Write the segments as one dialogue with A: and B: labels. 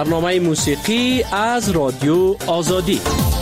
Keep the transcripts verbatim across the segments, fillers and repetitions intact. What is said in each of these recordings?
A: برنامه موسیقی از رادیو آزادی.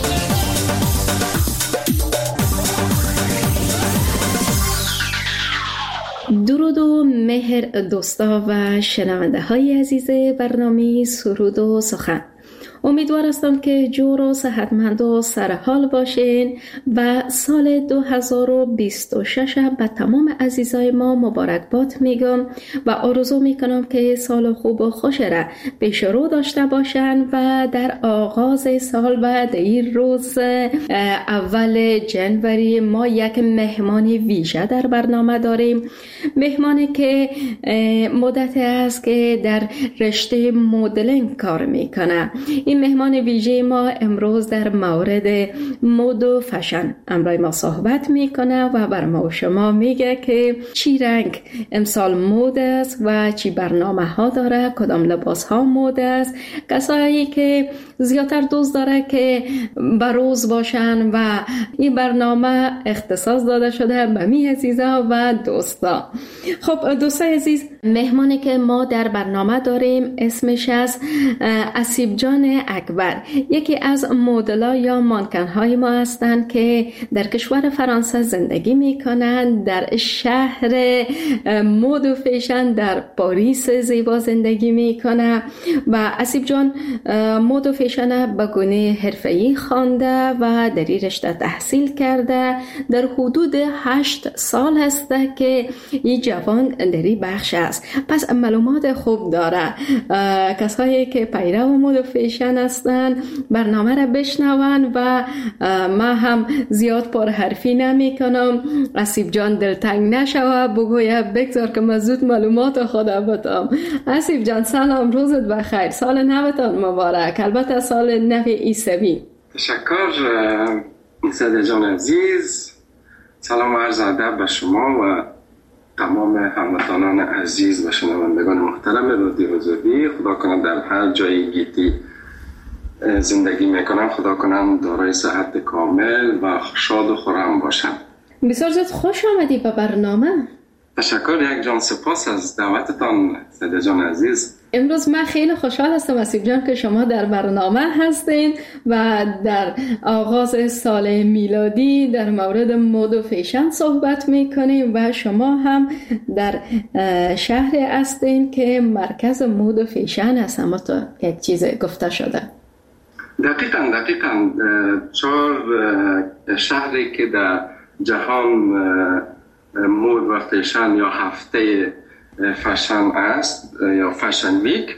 B: درود و مهر دوستا و شنونده های عزیز برنامه سرود و سخن. امیدوار هستم که جور و صحتمند و سرحال باشین و سال دو هزار و بیست و شش به تمام عزیزای ما مبارکباد میگم و آرزو میکنم که سال خوب و خوش را پیش رو داشته باشن و در آغاز سال و در این روز اول جنوری ما یک مهمان ویژه در برنامه داریم. مهمانی که مدت است که در رشته مدلینگ کار میکنه. این مهمان ویژه ما امروز در مورد مد و فشن امروز ما صحبت میکنه و بر ما و شما میگه که چی رنگ امسال مد است و چی برنامه ها داره، کدام لباس ها مد است. کسایی که زیادتر دوست داره که بروز باشن و این برنامه اختصاص داده شده به می عزیزا و دوستا. خب دوستای عزیز، مهمانی که ما در برنامه داریم اسمش از اسیب جان اکبر، یکی از مدل‌ها یا مانکن‌های ما هستند که در کشور فرانسه زندگی می‌کنند، در شهر مد و فیشن در پاریس زیبا زندگی می‌کنه و اسیب جان مد و فیشن به گونه حرفه‌ای خوانده و در این رشته تحصیل کرده. در حدود هشت سال هسته که این جوان در این بخش است، پس معلومات خوب داره. کسایی که پیرو مد و فیشن هستن برنامه را بشنون و ما هم زیاد پر حرفی نمی کنم. اسیب جان دلتنگ نشوه، بگویه بگذار که من زود معلومات خدا بتم. اسیب جان سلام، روزت بخیر، سال نوتان مبارک، البته سال نو عیسوی.
C: تشکر صده جان عزیز، سلام و عرض ادب به شما و تمام هموطنان عزیز و شنوندگان محترم رادیو آزادی. خدا کنم در هر جایی گیتی زندگی میکنم، خدا کنم دارای صحت کامل و شاد و خرم باشم.
B: بسیار زیاد خوش آمدی به برنامه.
C: تشکر یک جان، سپاس از دعوتتان صده جان عزیز.
B: امروز من خیلی خوشحال هستم اسیب جان که شما در برنامه هستین و در آغاز سال میلادی در مورد مد و فیشن صحبت میکنیم و شما هم در شهر هستین که مرکز مد و فیشن هست. اما تو یک چیز گفته شده.
C: دقیقاً دقیقاً چهار شهری که در جهان مد و فیشن یا هفته فشن است یا فشن ویک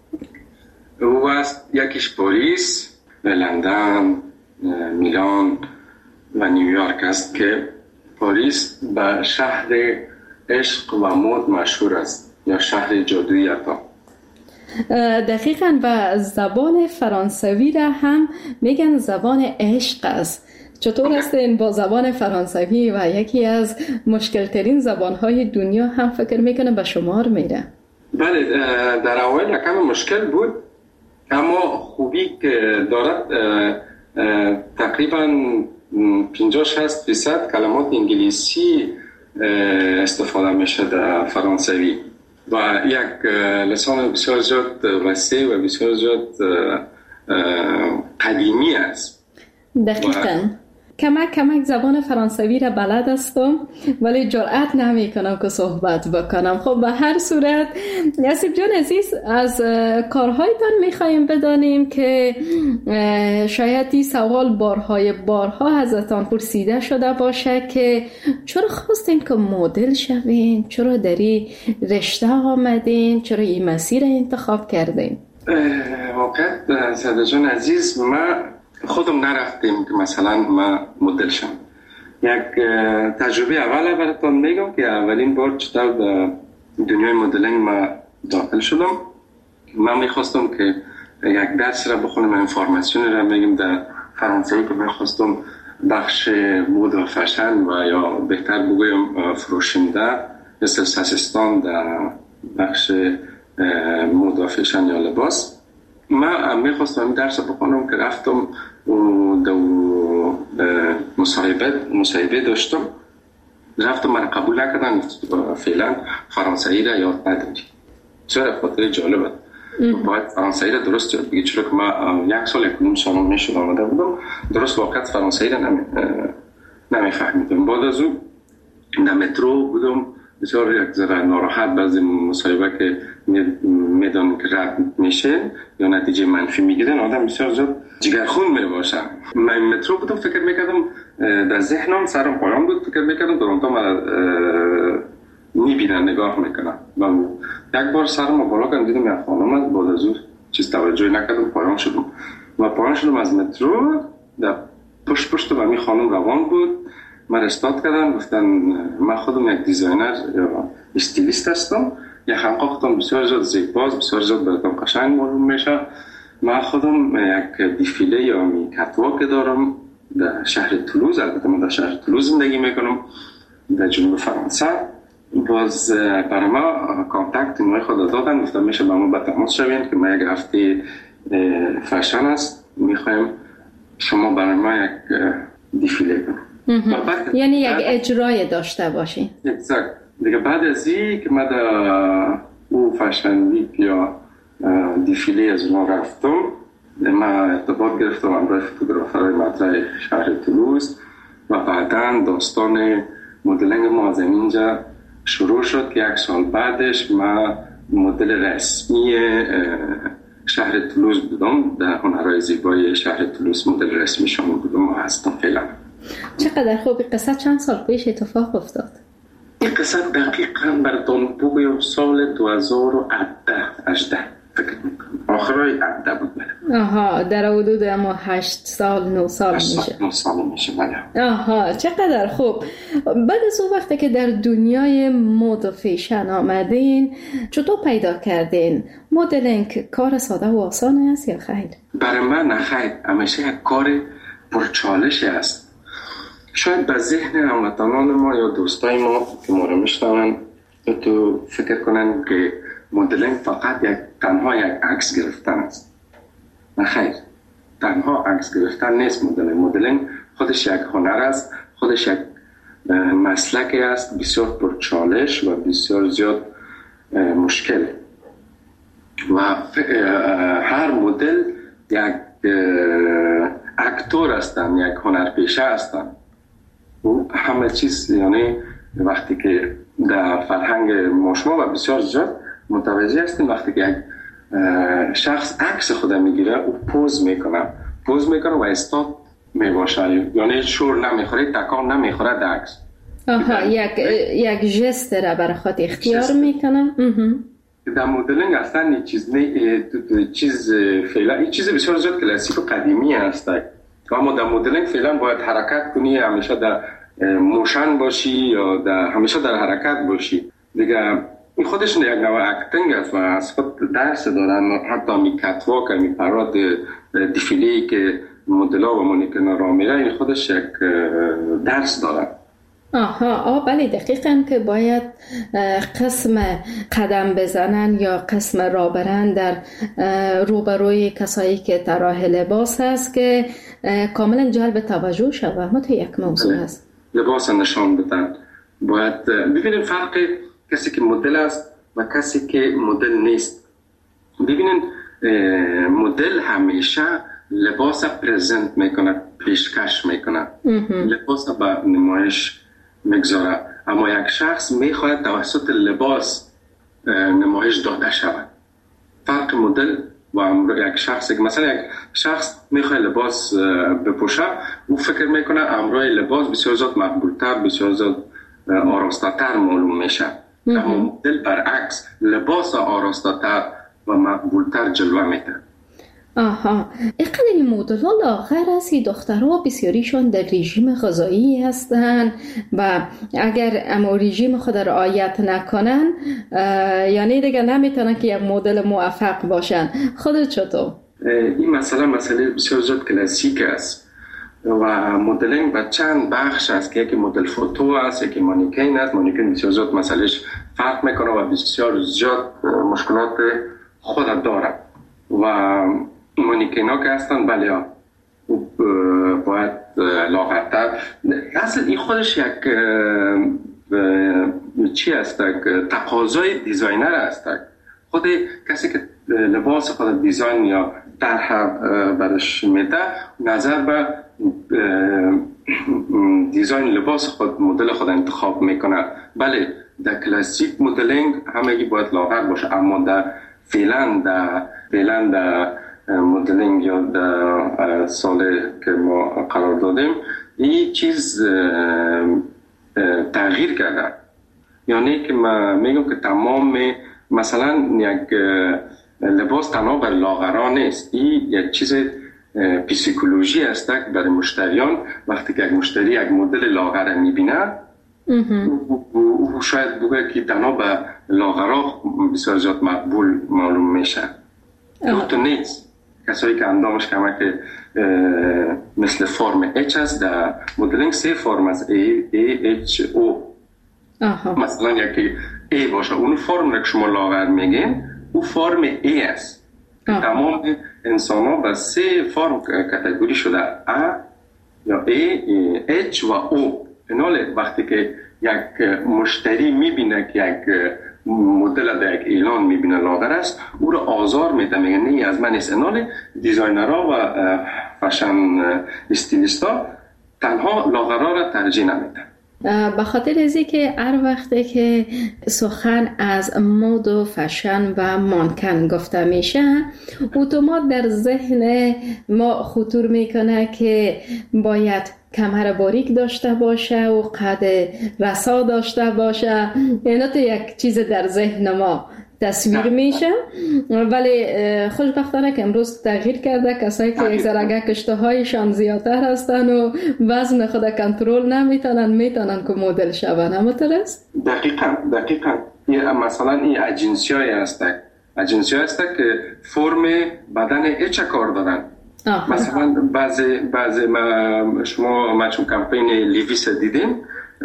C: او است. یکیش پاریس، لندن، میلان و نیویورک است که پاریس به شهر عشق و مد مشهور است یا شهر جادویی عطا.
B: دقیقاً و زبان فرانسوی را هم میگن زبان عشق است. چطور است این با زبان فرانسوی و یکی از مشکل ترین زبانهای دنیا هم فکر میکنه به شمار میره؟
C: بله، در اول یکم مشکل بود، اما خوبی که دارد تقریبا پنجاه شصت درصد کلمات انگلیسی استفاده میشه در فرانسوی و یک لسان بسیار زیاد وسیع و بسیار زیاد قدیمی است.
B: دقیقاً کمک کمک زبان فرانسوی را بلد هستم ولی جرأت نمی کنم که صحبت بکنم. خب به هر صورت اسیب جان عزیز، از کارهایتان میخواییم بدانیم که شاید این سوال بارهای بارها ازتان پرسیده شده باشه که چرا خواستین که مدل شوین، چرا در این رشته آمدین، چرا این مسیر انتخاب کردین؟
C: واقعا صده جان عزیز، ما خودم نرفتیم که مثلا ما مدل شم. یک تجربه اول براتون میگم که اولین بار چطور در دنیای مدلینگ ما داخل شدم. من میخواستم که یک درس را بخونم، انفورماسیون را میگم در فرانسوی که میخواستم بخش مد و فشن و یا بهتر بگویم فروشنده مثل ساسستان در بخش مد و فشن یا لباس. من میخواستم این درس بخونم که رفتم دو مصاحبه مصاحبه داشتم، رفتم من قبول نکردن، فعلا فرانسوی را یاد نداری. چرا؟ خاطر جالبه. باید فرانسوی را درست یاد بگیری، چرا که ما یک سال یک نیم سال میشد آمده بودم درست واقعا فرانسوی را نمی نمیفهمیدم. بعد از اون در مترو بودم بسیار یک ذره ناراحت، بعضی مصاحبه که میدان که رد میشه یا نتیجه منفی میگیرن آدم بسیار زیاد جگرخون میباشه. من مترو بودم فکر میکردم در ذهنم سرم پایان بود، فکر میکردم درونتا من میبینن نگاه میکنن. من یک بار سرم بالا کردم دیدم یک خانم است، بعد از اون چیز توجهی نکردم پایان شدم و پایان شدم از مترو. در پشت پشت و می خانم روان بود، من استاد کردم گفتن من خودم یک دیزاینر یا استیلیست هستم، یک خانقا خودم بسیار زیاد زیباست، بسیار زیاد براتم قشنگ معلوم میشه. من خودم یک دیفیله یا می کتواک دارم در شهر تولوز، البته من در شهر تولوز زندگی میکنم در جنوب فرانسه. باز برای ما کانتکت نوعی خود دادن، گفتم میشه با ما به تماس شوید که ما یک هفته فشن است میخوایم شما برای ما یک دیفیله کنیم.
B: یعنی یک اجرای داشته باشین.
C: اگزکت. دیگه بعد از این که من در او فشن ویک یا دیفیله از اون رفتم، من ارتباط گرفتم همراه فوتوگرافرهای مطرح شهر تولوز و بعداً داستان مدلینگ ما از اینجا شروع شد که یک سال بعدش من مدل رسمی شهر تولوز بودم، در هنرهای زیبای شهر تولوز مدل رسمی شما بودم و هستم فعلا.
B: چقدر خوب. قصه چند سال پیش اتفاق افتاد؟
C: این قصه دقیقاً براتون بگویم سال دو هزار و هجده فکر میکنم، آخرای هجده بود. بله.
B: آها، در حدود اما هشت سال نه سال میشه.
C: نه سال میشه. بله.
B: آها، چقدر خوب. بعد از اون وقتی که در دنیای مد و فیشن آمدین، چطور پیدا کردین؟ مدلینگ کار ساده و آسان است یا خیر؟
C: برای من نه خیر، همیشه یک کار پرچالش است. شاید به ذهن هموطنان ما یا دوستای ما که ما رو میشنون تو فکر کنن که مدلینگ فقط یک تنها یک عکس گرفتن است. نه خیر، تنها عکس گرفتن نیست. مدلینگ مدلینگ خودش یک هنر است، خودش یک مسلکی است بسیار پرچالش و بسیار زیاد مشکل و هر مدل یک اکتور هستن، یک هنرپیشه هستن. و همه چیز یعنی وقتی که در فرهنگ مشما و بسیار زیاد متوجه هستیم وقتی که یک شخص عکس خود میگیره او پوز میکنه پوز میکنه و استاد میباشه، یعنی شور نمیخوره، تکان نمیخوره در عکس.
B: آها، یک یک ژست را برای خود اختیار میکنه.
C: در مدلینگ اصلا این چیز نه، چیز فعلا این چیز بسیار زیاد کلاسیک و قدیمی است. اما در مدلینگ فعلا باید حرکت کنی، همیشه در موشن باشی یا در همیشه در حرکت باشی. دیگه این خودش یک نوع اکتینگ است و از خود درس دارن. حتی می کتواک، می پراد دیفیلی که مدل‌ها و مانیکن را میره، این خودش یک درس داره.
B: آها، آه بله، دقیقاً که باید قسم قدم بزنن یا قسم را برن در روبروی کسایی که طراح لباس هست که کاملا جلب توجه شود. ما تو یک موضوع هست
C: لباس نشان بدن. باید ببینیم فرق کسی که مدل است و کسی که مدل نیست. ببینین مدل همیشه لباس پرزنت میکنه، پیشکش میکنه، لباس با نمایش میگذاره. اما یک شخص میخواهد توسط لباس نمایش داده شود. فرق مدل و یک شخص که مثلا یک شخص میخواد لباس بپوشه، او فکر میکنه امروی لباس بسیار زیاد مقبولتر، بسیار زیاد آراسته‌تر معلوم میشه. اما مدل برعکس، لباس آراسته‌تر و مقبولتر جلوه میده.
B: آها، اینقدر این مدل‌ها لاغر است. دخترها بسیاریشون در رژیم غذایی هستن و اگر اما رژیم خود را رعایت نکنن یعنی دیگه نمیتونن که یک مدل موفق باشن. خودت چطور؟
C: این مسئله مسئله بسیار زیاد کلاسیک است و مدلینگ با چند بخش است که یکی مدل فوتو است، یکی مانیکین است. مانیکین بسیار زیاد مسئلهش فرق میکنه و بسیار زیاد مشکلات خود داره و مانیکین ها که هستن بله ها باید لاغرتر. اصلا این خودش یک چی است؟ تقاضای دیزاینر است. خود کسی که لباس خود دیزاین یا طرح برش میده، نظر به دیزاین لباس خود مدل خود انتخاب میکنه. بله در کلاسیک مدلینگ همگی باید لاغر باشه، اما در فعلا در فعلا در مدلینگ یا در سال که ما قرار دادیم این چیز تغییر کرده. یعنی که من میگم که تمام مثلا یک لباس تنها بر لاغران نیست، این یک چیز پسیکولوژی است برای مشتریان. وقتی که یک مشتری یک مدل لاغر میبینه او شاید بگه که تنها به لاغرها بسیار زیاد مقبول معلوم میشه. تو نیست کسایی که اندامش کمک مثل فرم H است، در مدلینگ سه فرم است، A, A, H, O. مثلا یکی A باشه اون فرم را که شما لاغر میگین او فرم A است. تمام انسان ها به سه فرم کاتگوری شده، A یا A, H و O. ایناله وقتی که یک مشتری میبینه که یک مدل در یک اعلان میبینه لاغر است او رو آزار میده، میگه نه از من نیست. ایناله دیزاینرها و فشن استیلیستا تنها لاغرها را ترجیح نمیده.
B: به خاطر ازی که هر وقته که سخن از مد و فشن و مانکن گفته میشه اتومات در ذهن ما خطور میکنه که باید کمر باریک داشته باشه و قد رسا داشته باشه. اینا تو یک چیز در ذهن ما تصویر میشه، ولی خوشبختانه که امروز تغییر کرده. کسایی که یک ذره کشته هایشان زیادتر هستن و وزن خود کنترل نمیتونن میتونن که مدل شون. اما درست؟
C: دقیقاً دقیقاً مثلا این اجنسی های هستن اجنسی های هستن که فرم بدن اچ کار دارن. آه. مثلا بعضی بعضی ما شما ما چون کمپین لیویس دیدیم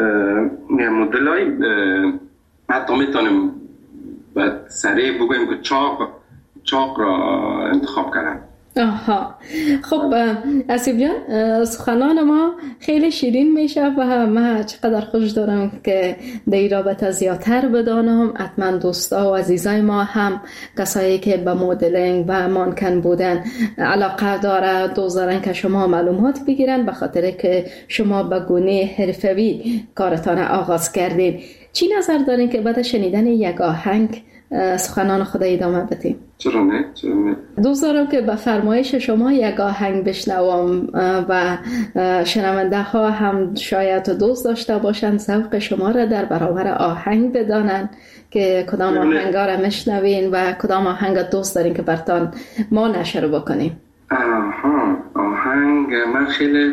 C: مدل های حتی میتونیم بعد سریع بگویم که چاق چاق را انتخاب کردن.
B: آها خب اسیب جان، سخنان ما خیلی شیرین میشه و من چقدر خوش دارم که در این رابطه زیادتر بدانم. حتما دوستا و عزیزای ما هم کسایی که به مدلینگ و مانکن بودن علاقه داره دوست دارن که شما معلومات بگیرن، به خاطر که شما به گونه حرفوی کارتان آغاز کردید. چی نظر دارین که بعد شنیدن یک آهنگ سخنان خود ادامه بدیم؟
C: چرا نه؟ چرا نه؟
B: دوست دارم که به فرمایش شما یک آهنگ بشنوم و شنونده ها هم شاید دوست داشته باشن ذوق شما را در برابر آهنگ بدانن که کدام آهنگ را میشنوین و کدام آهنگ دوست دارین که برتان ما نشر بکنیم.
C: آها آهنگ من خیلی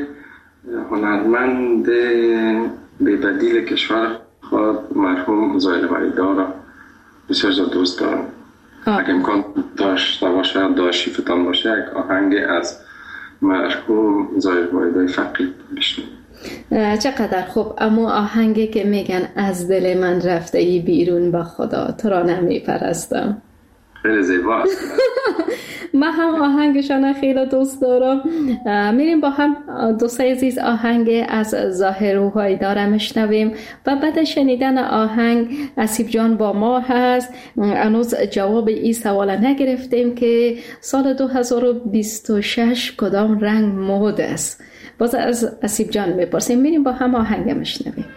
C: هنرمند بی‌بدیل کشور خود مرحوم زاهد وحیدی بسیار زیاد دوست دارم. اگه امکان داشته باشه داشیفتان باشه یک آهنگ از مرحوم زاهد وحیدی فقید بشنویم.
B: چقدر خوب. اما آهنگی که میگن از دل من رفته ای بیرون با خدا تو را نمی پرستم
C: خیلی زیباست.
B: من هم آهنگشان خیلی دوست دارم. میریم با هم دوستای عزیز آهنگ از ظاهر وحیدی را میشنویم و بعد شنیدن آهنگ اسیب جان با ما هست. هنوز جواب این سوال نگرفتیم که سال دو هزار و بیست و شش کدام رنگ مد است. باز از اسیب جان میپرسیم. میریم با هم آهنگ میشنویم.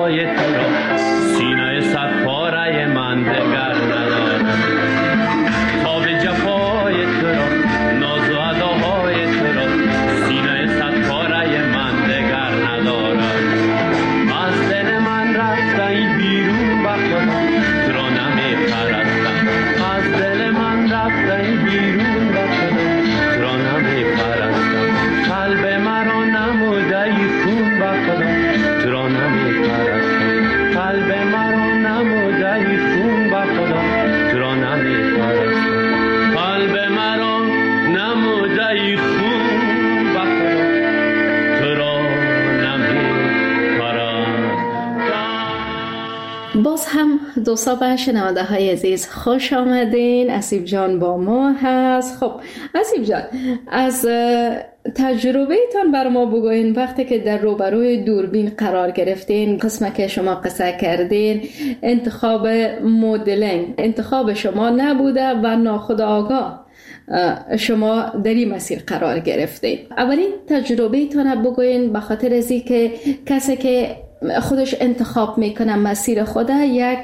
D: جفای تو را سینه صد پاره من دگر ندارم. تاب جفای تو را ناز و اداهای تو را سینه صد پاره من دگر ندارم. از دل من رفته بیرون به خدا تو را نمی پرستم. از دل من رفته بیرون به خدا تو را نمی پرستم. قلب مرا نموده ای خون به خدا تو را نمی پرستم. قلب مرا نموده ای خون به خدا تو را نمی پرستم. قلب مرا نموده ای خون به خدا تو را نمی پرستم.
B: باز هم دوستا و شنونده های عزیز خوش آمدین. اسیب جان با ما هست. خب اسیب جان، از تجربه تان بر ما بگوین. وقتی که در روبروی دوربین قرار گرفتین، قسمه که شما قصه کردین انتخاب مدلینگ انتخاب شما نبوده و ناخودآگاه شما در این مسیر قرار گرفتین. اولین تجربه تان بگوین، به خاطر از این که کسی که خودش انتخاب میکنه مسیر خود یک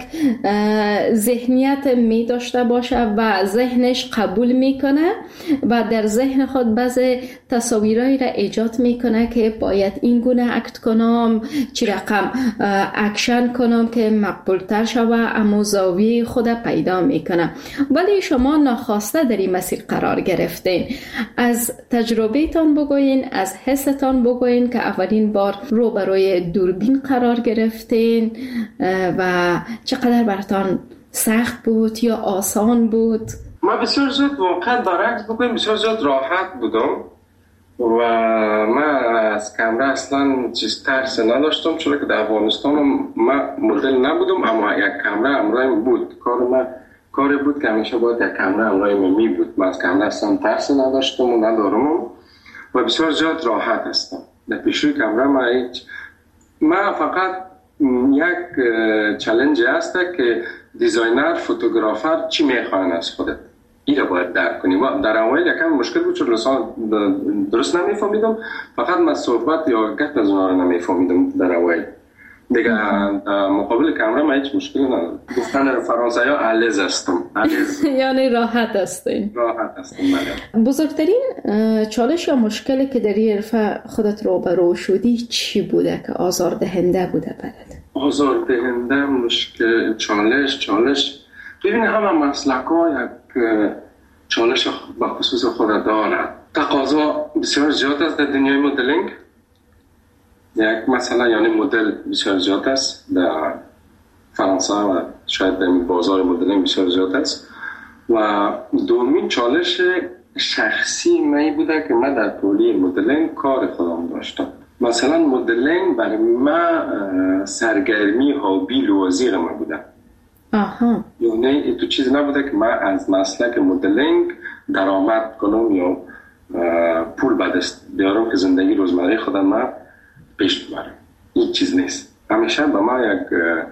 B: ذهنیت می داشته باشه و ذهنش قبول میکنه و در ذهن خود بعضی تصاویرایی را ایجاد میکنه که باید این گونه اکت کنم، چی رقم اکشن کنم که مقبول تر شوه، اما زاویه خود پیدا میکنه. ولی شما ناخواسته در این مسیر قرار گرفتین. از تجربه تان بگوین، از حستان بگوین که اولین بار روبروی دوربین قرار گرفتین و چقدر براتان سخت بود یا آسان بود؟
C: ما بسیار زود واقعا برعکس بگویم بسیار زود راحت بودم و من از کامرا اصلا چیز ترس نداشتم، چون که در افغانستان ما مدل نبودم اما یک کامرا همراهم بود. کار ما کاری بود که همیشه باید یک کامرا همراهم می بود. من از کامرا اصلا ترس نداشتم و ندارم و بسیار زود راحت هستم. در پیشوی کامرا ما هیچ ما فقط یک چالش هست که دیزاینر فوتوگرافر چی میخوان از خودت این رو باید درک کنی. و در اول یکم مشکل بود چون لسان درست نمیفهمیدم، فقط من صحبت یا گفت از اونها رو نمیفهمیدم در اول. دیگه مقابل کامرا من هیچ مشکلی ندارم. گفتن فرانسوی ها علیز هستم.
B: یعنی راحت هستین؟
C: راحت هستم.
B: بزرگترین چالش یا مشکلی که در این حرفه خودت روبرو شدی چی بوده که آزار دهنده بوده برات؟
C: آزار دهنده مشکل چالش چالش ببین همه مسلک ها یک چالش به خصوص خود دارد. تقاضا بسیار زیاد است در دنیای مدلینگ. یک مثلا یعنی مدل بسیار زیاد است در فرانسه و شاید در بازار مدلینگ بسیار زیاد است. و دومین چالش شخصی من بوده که من در پولی مدلینگ کار خودم داشتم. مثلا مدلینگ برای من سرگرمی هابی لوازیر من بوده.
B: آها.
C: یعنی تو چیز نبوده که من از مسلک مدلینگ درآمد کنم یا پول به دست بیارم که زندگی روزمره خودم من پیش ببرم. این چیز نیست. همیشه به من یک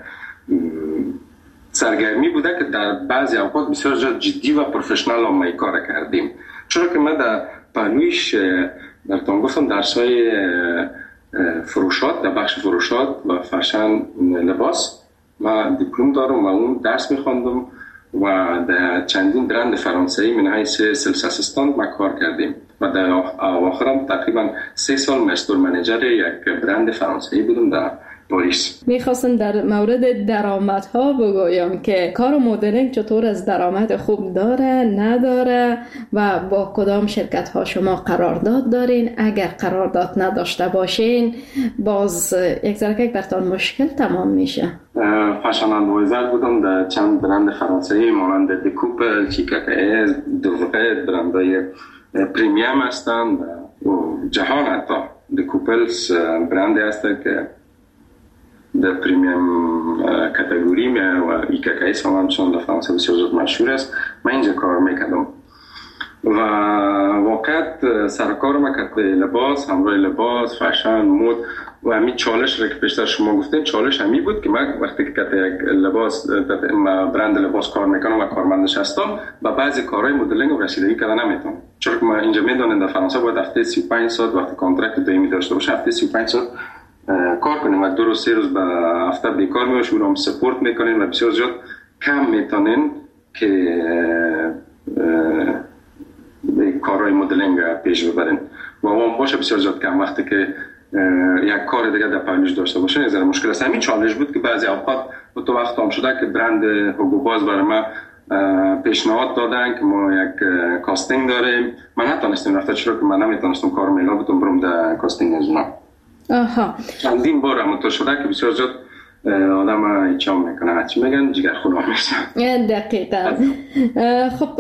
C: سرگرمی بوده که در بعضی اوقات بسیار جدی و پروفشنال هم می کار کردیم. چون که من در پانویش در تان گفتم درسای فروشات، در بخش فروشات و فشن لباس من دیپلم دارم و اون درس میخواندم و در چندین برند فرانسوی من حیث سلس اسیستانت ما کار کردیم و در آخرم تقریبا سه سال مستر منیجر یک برند فرانسوی بودم در پاریس.
B: میخواستم در مورد درآمدها بگویم که کار مدلینگ چطور از درآمد خوب داره نداره و با کدام شرکت ها شما قرارداد دارین. اگر قرارداد نداشته باشین باز یک ذره براتون مشکل تمام میشه.
C: فشن ادوایزر بودم در چند برند فرانسوی مانند دکوپل، چیکاکا، دوغه، برندهای پریمیم هستند و جهان حتی. دکوپلز برند هست که در پریمیم کاتگوری می و ایکاکایس هم همچنان در فرانسه بسیار زود مشهور است. من اینجا کار میکردم و واقعا سرکار ما کرد به لباس، همراه لباس، فشن، مود و همین چالش را که پیشتر شما گفتین چالش همی بود که من وقتی که یک لباس برند لباس کار میکنم و کارمندش هستم و بعضی کارهای مدلینگ و رسیدگی کردن نمیتونم، چون که ما اینجا میدونم در فرانسه باید هفته سی و پنج ساعت وقتی کانترکت دائمی داشته باشه هفته سی و پنج ساعت کار کنیم و دو روز سه روز به هفته بیکار میباشیم رو هم سپورت میکنیم و بسیار زیاد کم میتونین که کارهای مدلینگ پیش ببرین و اون باشه بسیار زیاد کم. وقتی که یک کار دیگه در پایینش داشته باشین از مشکل است. همین چالش بود که بعضی اوقات تو وقت هم شده که برند هوگو باز برای ما پیشنهاد دادن که ما یک کاستینگ داریم. من نتونستم رفته چرا که من نمیتونستم کار میلا بودم برم در کاستینگ از اونا.
B: آها.
C: چندین بار همونطور شده که بسیار زیاد آدم ایچام میکنه هرچی میگن جگر خونه میشن.
B: دقیقا. خب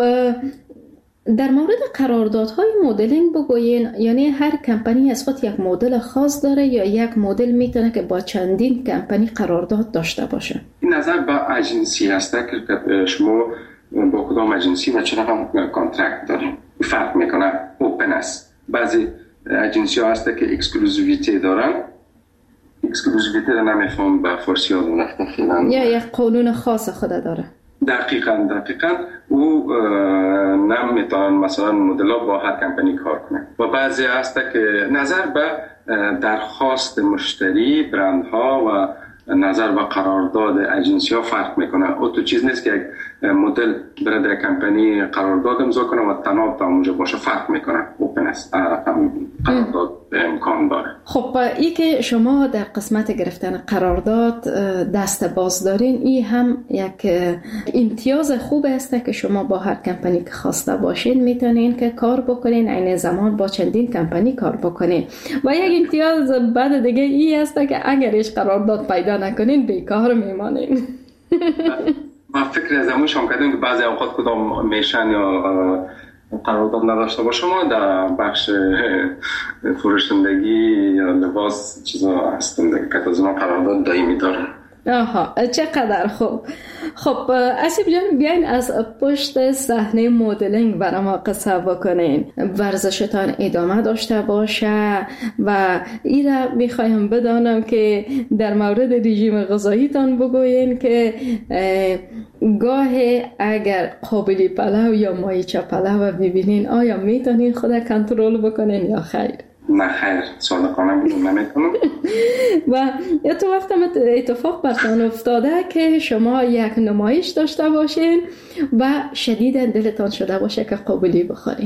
B: در مورد قراردادهای مدلینگ بگوین، یعنی هر کمپانی از خود یک مدل خاص داره یا یک مدل میتونه که با چندین کمپانی قرارداد داشته باشه؟
C: این نظر با اجنسی هست که شما با کدام اجنسی و چرا هم کانترکت داریم فرق میکنه. اوپن است. بعضی اجنسی ها هست که اکسکلوزیویتی دارن. اکسکلوزیویتی رو نمیفهم به فارسی ها دونخته فیلن
B: یا یک قانون خاص خود داره.
C: دقیقاً دقیقاً او نمیتونن مثلا مدل ها با هر کمپانی کار کنه و بعضی هست که نظر به درخواست مشتری برندها و نظر به قرارداد اجنسی ها فرق میکنه. او تو چیز نیست که یک مدل برای در کمپانی قرارداد امضا کنه و تناب تا اونجا باشه. فرق میکنه. اوپن است. قرارداد امکان داره.
B: خب این که شما در قسمت گرفتن قرارداد دست باز دارین، این هم یک امتیاز خوب است که شما با هر کمپانی که خواسته باشین میتونین که کار بکنین، عین زمان با چندین کمپانی کار بکنین. و یک امتیاز بعد دیگه این است که اگرش قرارداد پیدا نکنین بیکار میمانین.
C: ما فکر از همون شما کردیم که بعضی اوقات کدام میشن یا قرارداد نداشته باشه. ما در بخش فروشندگی یا لباس چیزا هستن که از اون قرارداد دائمی دارن.
B: آها، چقدر خوب. خب اسیب جان، بیاین از پشت صحنه مدلینگ برای ما قصه بکنین. ورزشتان ادامه داشته باشه و این را میخوایم بدانم که در مورد رژیم غذاییتان بگوین که گاه اگر قابلی پلو یا مایچه پلو ببینین آیا میتونین خود کنترل بکنین یا خیر؟
C: نه خیر، صادقانه بودم نمیتونم.
B: و یا تو وقت اتفاق براتون افتاده که شما یک نمایش داشته باشین و شدیداً دلتان شده باشه که قابلی بخورین؟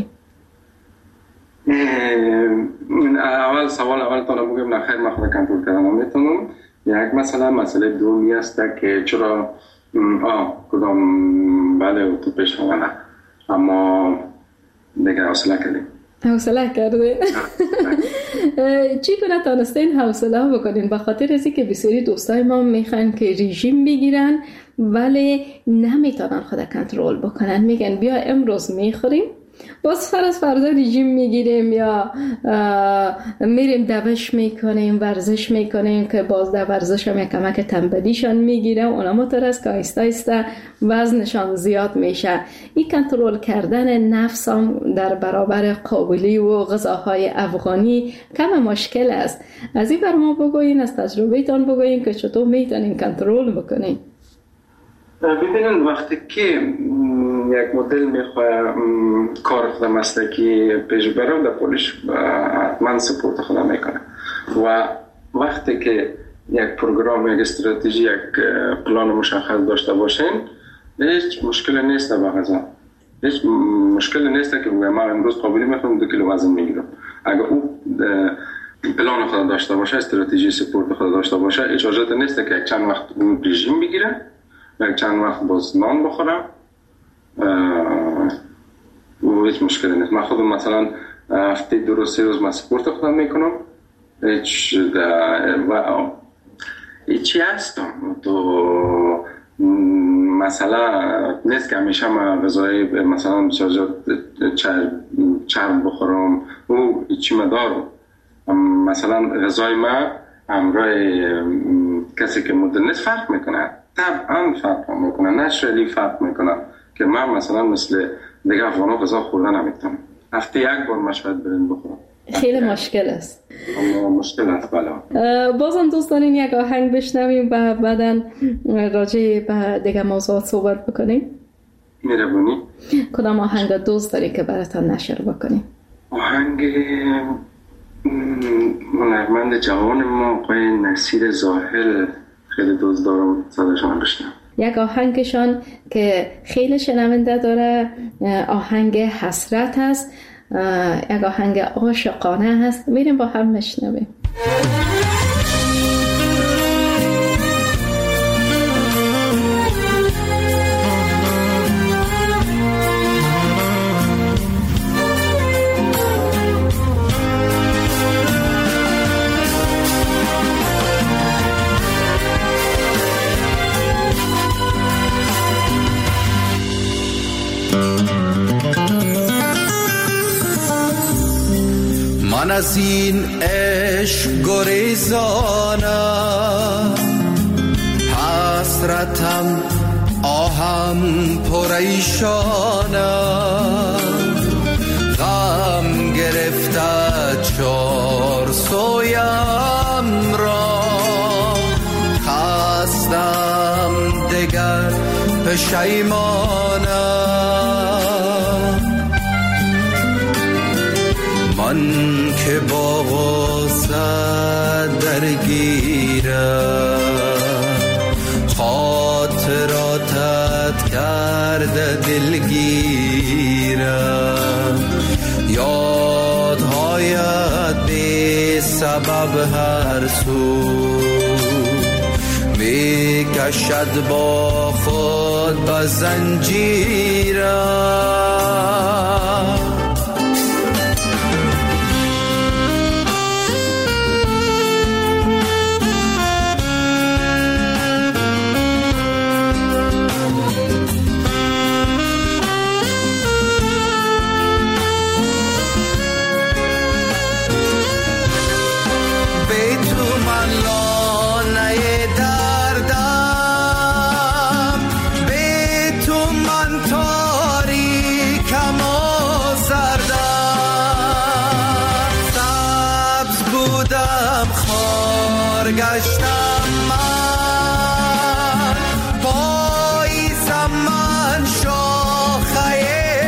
C: اول سوال اول تا بگم نه خیر، من خود کنترل کردن نمیتونم. یک مثلا مسئله دومی است که چرا آه کدام بله تو پیش نه، اما دیگه حوصله کردیم.
B: حوصله کردین؟ چی کنه تانستین حوصله بکنین؟ به خاطر ازی که بسیاری دوستای ما میخوان که رژیم بگیرن ولی نمیتونن خود کنترل بکنن. میگن بیا امروز میخوریم، باز فرض فردا رژیم میگیریم یا میریم دوش میکنیم، ورزش میکنیم که باز در ورزش هم یک کمک تنبلیشان میگیره. اونا مترس که آیسته آیسته وزنشان زیاد میشه. این کنترل کردن نفس هم در برابر قابلی و غذاهای افغانی کم مشکل است. از این بر ما بگوین، از تجربه تان بگوین که چطور میتونین کنترل بکنین.
C: ببینید وقتی که یک مدل میخواه کار خود مسلکی پیش برم در پولیش حتما سپورت خودم میکنه و وقتی که یک پروگرام، یک استراتژی، یک پلان مشخص داشته باشین هیچ مشکل نیست در غذا. هیچ مشکل نیست که بگم من امروز قابلی میخورم دو کیلو وزن میگیرم. اگر او پلان خود داشته باشه، استراتژی سپورت خود داشته باشه، اجازه نیست که چند وقت رژیم بگیره یک چند وقت باز نان بخورم و هیچ مشکلی نیست. من خودم مثلا هفته دو روز سه روز من سپورت خودم میکنم. هیچ و هیچی هستم تو مثلا نیست که همیشه من غذای مثلا بسیار چرب چرب بخورم و هیچی مدارم. مثلا غذای من همراه کسی که مدل نیست فرق میکنه، طبعا فرق میکنه، نشرلی فرق میکنه که من مثلا مثل دیگه افغانا غذا خوردن نمیتونم. هفته یک بار مشاهد برین بخورم.
B: خیلی مشکل است.
C: اما مشکل است بله.
B: بازم دوستان این یک آهنگ بشنویم و بعداً راجع به دیگه موضوعات صحبت بکنیم.
C: میربونی؟
B: کدام آهنگ دوست داری که براتون نشر بکنیم؟
C: آهنگ هنرمند جوان ما آقای نصیر ظاهر خیلی دوست دارم صداشون بشنم.
B: یک آهنگشان که خیلی شنونده داره آهنگ حسرت هست، یک آهنگ عاشقانه هست، میریم با هم بشنویم.
E: من از این عشق گریزانم، حسرتم آهم پریشانم، غم گرفته چار سویم را، خستم دگر پشیمانم. من که با غصه درگیرم، خاطراتت کرده دلگیرم، یادهایت بی سبب هر سو می کشد با خود به زنجیرم. گشتم من، پاییزم من شاخه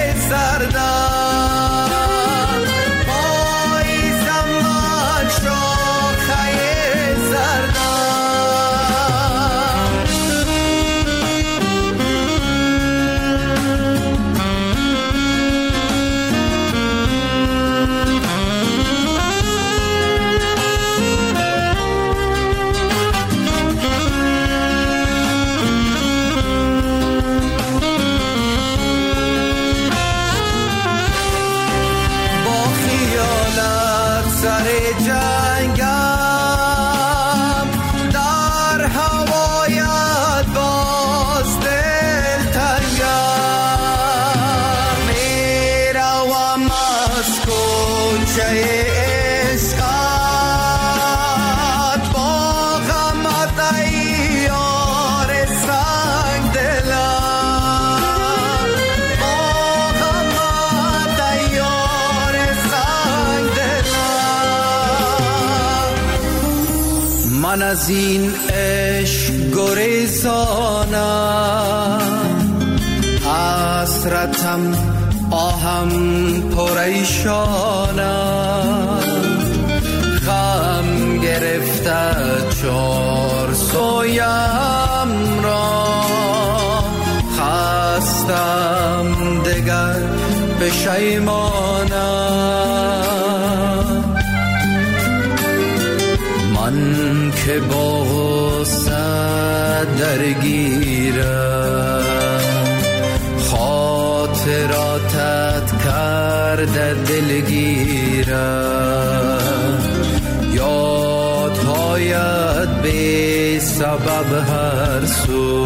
E: زردم، پاییزم من شاخه زردم. من از این عشق گریزانم، حسرتم آهم پریشانم، غم گرفته چار سویم را، خستم دگر پشیمانم. من که با غصه درگیرم، خاطراتت کرده دلگیرم، یادهایت بی سبب هر سو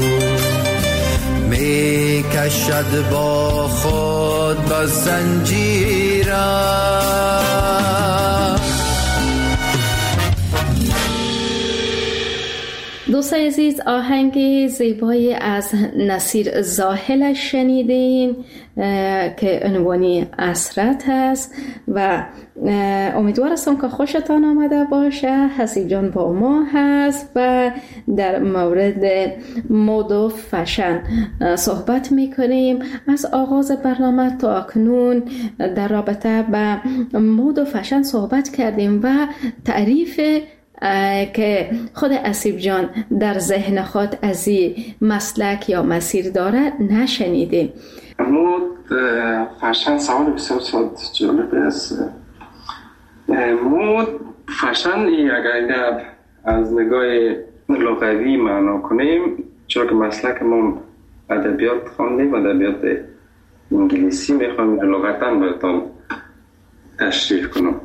E: می کشد با خود به زنجیرم.
B: دوستای عزیز، آهنگ زیبایی از نصیر زاهلش شنیدیم که عنوانی اسرت هست و امیدوار هستم که خوشتان آمده باشه. حسیب جان با ما هست و در مورد مد و فشن صحبت میکنیم. از آغاز برنامه تا اکنون در رابطه به مد و فشن صحبت کردیم و تعریف که خود حسیب جان در ذهن خود از این مسلک یا مسیر داره نشنیدیم.
C: مد فشن سوال بسیار جالب است. مد فشن اگر از نگاه لغوی معنا کنیم، چرا که مسلک ما ادبیات خواندیم، ادبیات انگلیسی میخوام لغتا براتون تشریح کنم.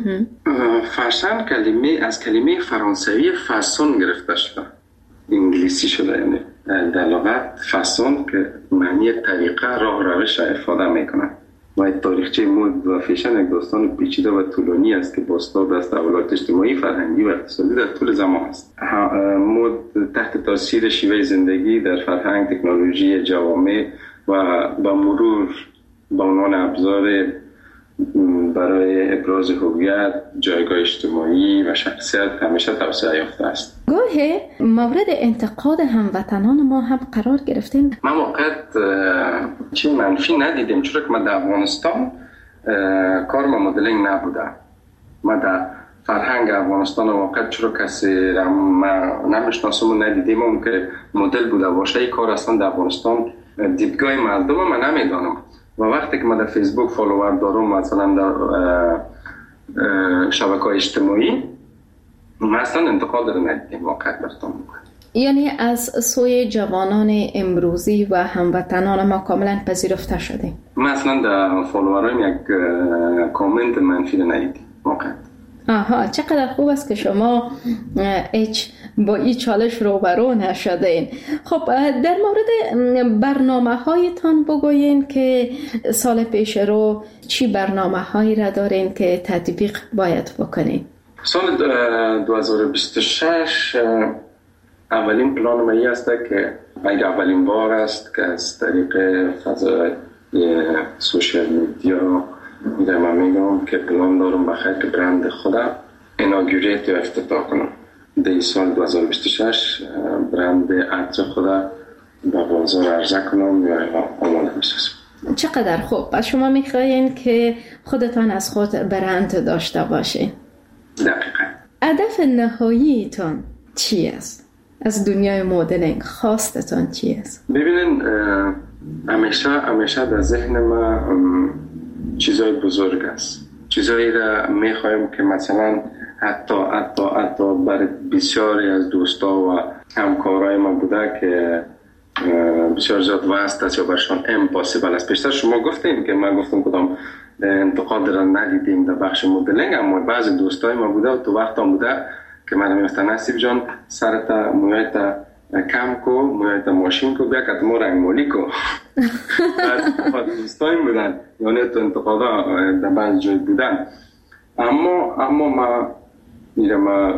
C: فشن کلمه از کلمه فرانسوی فاسون گرفته شده، انگلیسی شده، یعنی در لغت فاسون که معنی طریقه، راه، روش افاده میکنه. و تاریخچه مد و فشن یک داستان پیچیده و طولانی است که بازتاب از تحولات اجتماعی، فرهنگی و اقتصادی در طول زمان است. مد تحت تاثیر شیوه زندگی در فرهنگ، تکنولوژی جوامع و با مرور به عنوان ابزار برای ابراز هویت، جایگاه اجتماعی و شخصیت همیشه توسعه یافته است.
B: گاهی مورد انتقاد هموطنان ما هم قرار گرفتیم.
C: ما موقع چی منفی ندیدیم، چون که ما در افغانستان کار ما مدلینگ نبوده. ما در فرهنگ افغانستان واقعا چرا کسی ما نمیشناسم و ندیدیم اون که مدل بوده باشه. این کار اصلا در افغانستان دیدگاه مردم ما نمیدانم. و وقتی که ما در فیسبوک فالوور دارم، مثلا در شبکه‌های اجتماعی، ما اصلا انتقاد رو ندیدیم واقعا براتون.
B: یعنی از سوی جوانان امروزی و هموطنان ما کاملا پذیرفته شده.
C: ما اصلا در فالوورام یک کامنت منفی رو ندیدیم واقعا.
B: آها، چقدر خوب است که شما هیچ با این چالش روبرو نشدین. خب در مورد برنامه هایتان بگوین که سال پیش رو چی برنامه هایی را دارین که تطبیق باید بکنین؟
C: سال دو هزار و بیست و شش اولین پلان ما است که اگر اولین بار است که از طریق فضای سوشال میدیا میدم من میگم که پلان دارم بخیر که برند خودم ایناگوریت یا افتتاح کنم. در سال دو هزار و بیست و شش برند عطر خودم به بازار عرضه کنم یا آماده بسازم.
B: چقدر خوب. پس شما میخواین که خودتان از خود برند داشته باشین.
C: دقیقا.
B: هدف نهاییتان چی است؟ از دنیای مدلینگ خواستتان چی است؟
C: ببینین همیشه همیشه در ذهن ما چیزای بزرگ است. چیزایی را میخوایم که مثلا حتی حتی حتی برای بسیاری از دوستا و همکارای ما بوده که بسیار زیاد وست است یا برشان امپاسیبل است. پیشتر شما گفتیم که من گفتم کدام انتقاد را ندیدیم در بخش مدلینگ، اما بعضی دوستای ما بوده و تو وقت هم بوده که من میگفتن نصیب جان سرتا مویتا کم کو، مویتا ماشین کو، بیا که ما رنگ مولی کو. بعد دوستای بودن یعنی تو انتقادا در بعض جای بودن، اما اما ما ایرما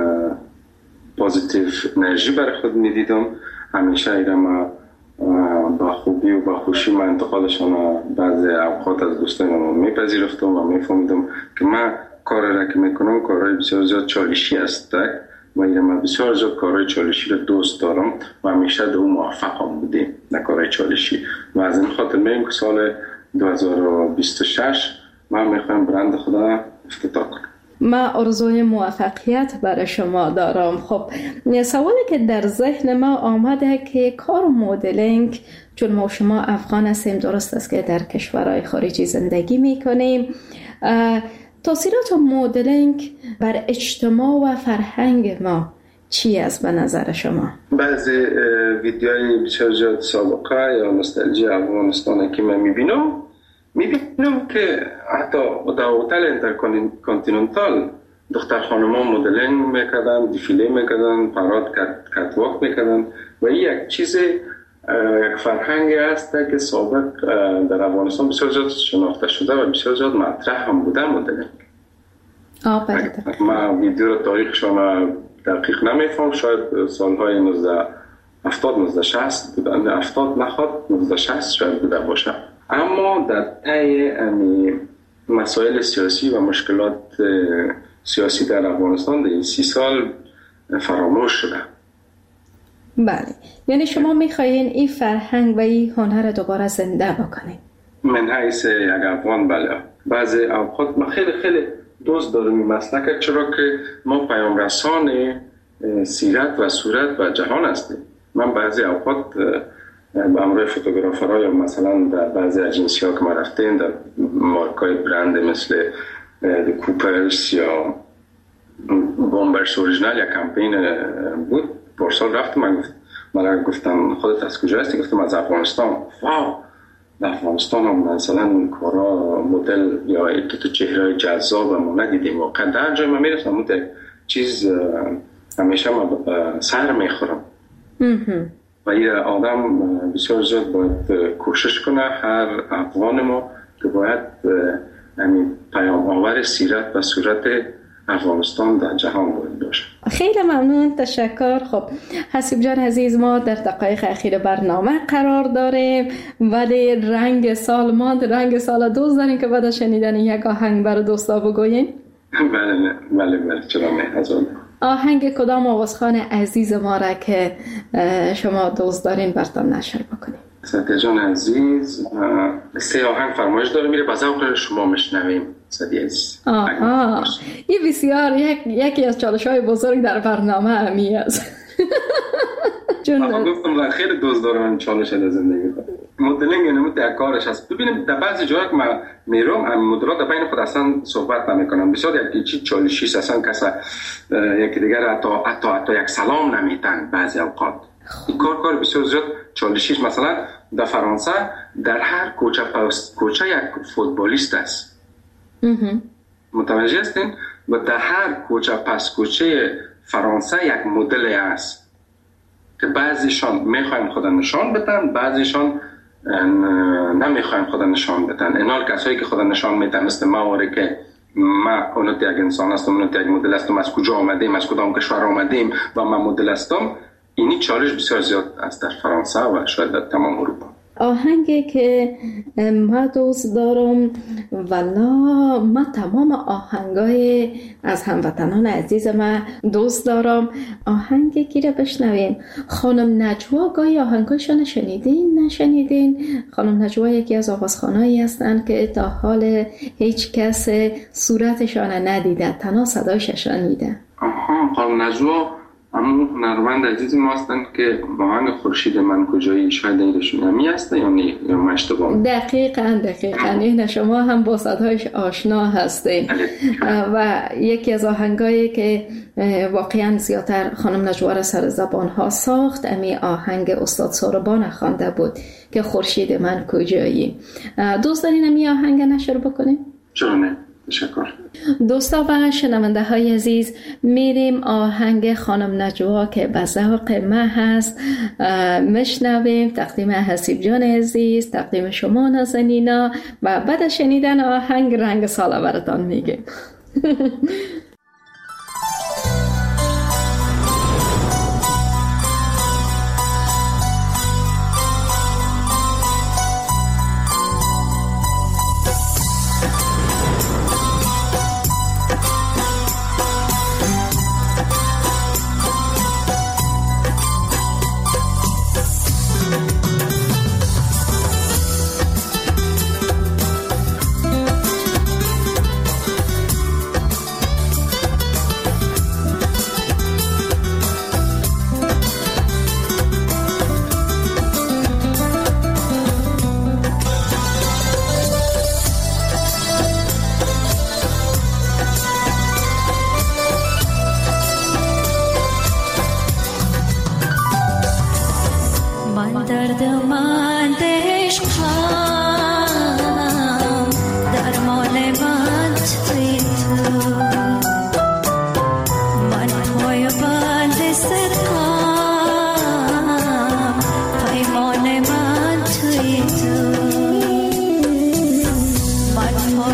C: پوزیتیو انرژی برای خود میدیدم. همیشه ایرما با خوبی و با خوشی من انتقادشان بعضی اوقات از دوستای ما میپذیرفتم و میفهمیدم که من کار را که میکنم کارهای بسیار زیاد چالشی است و ایرما بسیار زیاد کارهای چالشی را دوست دارم و همیشه در اون موفقم بودیم در کارهای چالشی. و از این خاطر میگم که سال دو هزار و بیست و شش من میخوایم برند خدا افتتاح کنم.
B: ما آرزوی موفقیت برای شما دارم. خب سوالی که در ذهن ما آمده که کار مدلینگ، چون ما شما افغان هستیم، درست است که در کشورهای خارجی زندگی میکنیم، تاثیرات مدلینگ بر اجتماع و فرهنگ ما چی است به نظر شما؟
C: بعضی ویدیوهای بسیار زیاد سابقه یا نوستالژی افغانستان که من میبینم میبینم که حتی در هتل اینترکانتیننتال دختر خانم‌ها مدلینگ میکردن، دیفیله میکردن، پراد کتواک میکردن و این یک چیز یک فرهنگی است که سابق در افغانستان بسیار زیاد شناخته شده و بسیار زیاد مطرح هم بوده مدلینگ.
B: آه بله.
C: ما ویدیو رو تاریخشان دقیق نمیفهم، شاید سالهای نوزده هفتاد نوزده شصت بودن، هفتاد نخواد نوزده شصت شاید بوده باشه. اما در طی مسائل سیاسی و مشکلات سیاسی در افغانستان در این سی سال فراموش شده.
B: بله، یعنی شما میخواین این فرهنگ و این هنر دوباره زنده بکنید؟
C: من حیث یک افغان بله. بعضی اوقات ما خیلی خیلی دوست دارم این مسلک، چرا که ما پیام رسان سیرت و صورت و جهان هستیم. من بعضی اوقات با همراه فوتوگرافرها یا مثلا در بعضی اجنسی ها که ما رفتیم در مارکای برند مثل کوپرس یا بومبرس اوریجینال یا کمپین بود، پارسال رفتم، من گفت من گفتم خودت از کجا هستی؟ گفتم از افغانستان. واو، در افغانستان هم مثلا کارا مدل یا یک تو چهره جذاب ما ندیدیم. واقعا در جای ما میرسم اون چیز همیشه ما سر میخورم و یه آدم بسیار زیاد باید کوشش کنه، هر افغان ما که باید یعنی پیام آور سیرت و صورت افغانستان در جهان باید باشه.
B: خیلی ممنون، تشکر. خب حسیب جان عزیز، ما در دقایق اخیر برنامه قرار داریم ولی رنگ سال ماند، رنگ سال دوست داریم که بعد شنیدن یک آهنگ برای دوستا بگوین؟
C: بله بله بله چرا نه. از اون
B: آهنگ کدام آوازخوان عزیز ما را که شما دوست دارین براتون نشر بکنیم؟
C: سعدی جان عزیز سه آهنگ فرمایش داره میره با ذوق شما میشنویم. سعدی عزیز
B: آها، این بسیار یک یکی از چالش‌های بزرگ در برنامه امی است.
C: من گفتم من خیلی دوست دارم چالش در زندگی مدلینگ اینو در کارش هست. ببینیم در بعضی جاها که من میرم هم مدلات در بین خود اصلا صحبت نمیکنم، بسیار یکی چالشی اصلا کسا یکی دیگر حتی حتی حتی یک سلام نمیتن بعضی اوقات. این کار کار بسیار زیاد چالشیش. مثلا در فرانسه در هر کوچه پست کوچه یک فوتبالیست است. متوجه هستین؟ و در هر کوچه پس کوچه فرانسه یک مدل است که بعضیشان میخواین خود نشان بدن، بعضیشان نمیخواین خود نشان بدن. اینال کسایی که خود نشان میدن مثل ما که ما اونت یک انسان هستم، اونت یک مدل هستم، از کجا آمدیم، از کدام کشور آمدیم و من مدل هستم. اینی چالش بسیار زیاد است در فرانسه و شاید در تمام اروپا.
B: آهنگی که ما دوست دارم والا ما تمام آهنگای از هموطنان عزیز ما دوست دارم. آهنگی که را بشنویم خانم نجوا، گاهی آهنگایشان شنیدین نشنیدین؟ خانم نجوا یکی از آوازخوانایی هستند که تا حال هیچ کس صورتشان ندیده، تنها صدایش شنیده.
C: آها، خانم نجوا همون هنرمند عزیز ما هستن که با آهنگ خورشید من کجایی، شاید اینشون همی هسته یا نه یا من اشتباه؟
B: دقیقاً دقیقاً این شما هم با صدایش آشنا هستین و یکی از آهنگایی که واقعاً زیادتر خانم نجوا را سر زبان ها ساخت امی آهنگ استاد ساربان خوانده بود که خورشید من کجایی. دوست دارین امی آهنگ نشر بکنیم؟
C: چرا نه؟ تشکر.
B: دوستا و شنونده های عزیز، میریم آهنگ خانم نجوا که به ذوق ما هست مشنویم. تقدیم حسیب جان عزیز، تقدیم شما نازنینا و بعد شنیدن آهنگ رنگ سال براتون میگیم.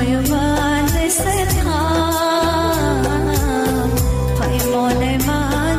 F: پیمان من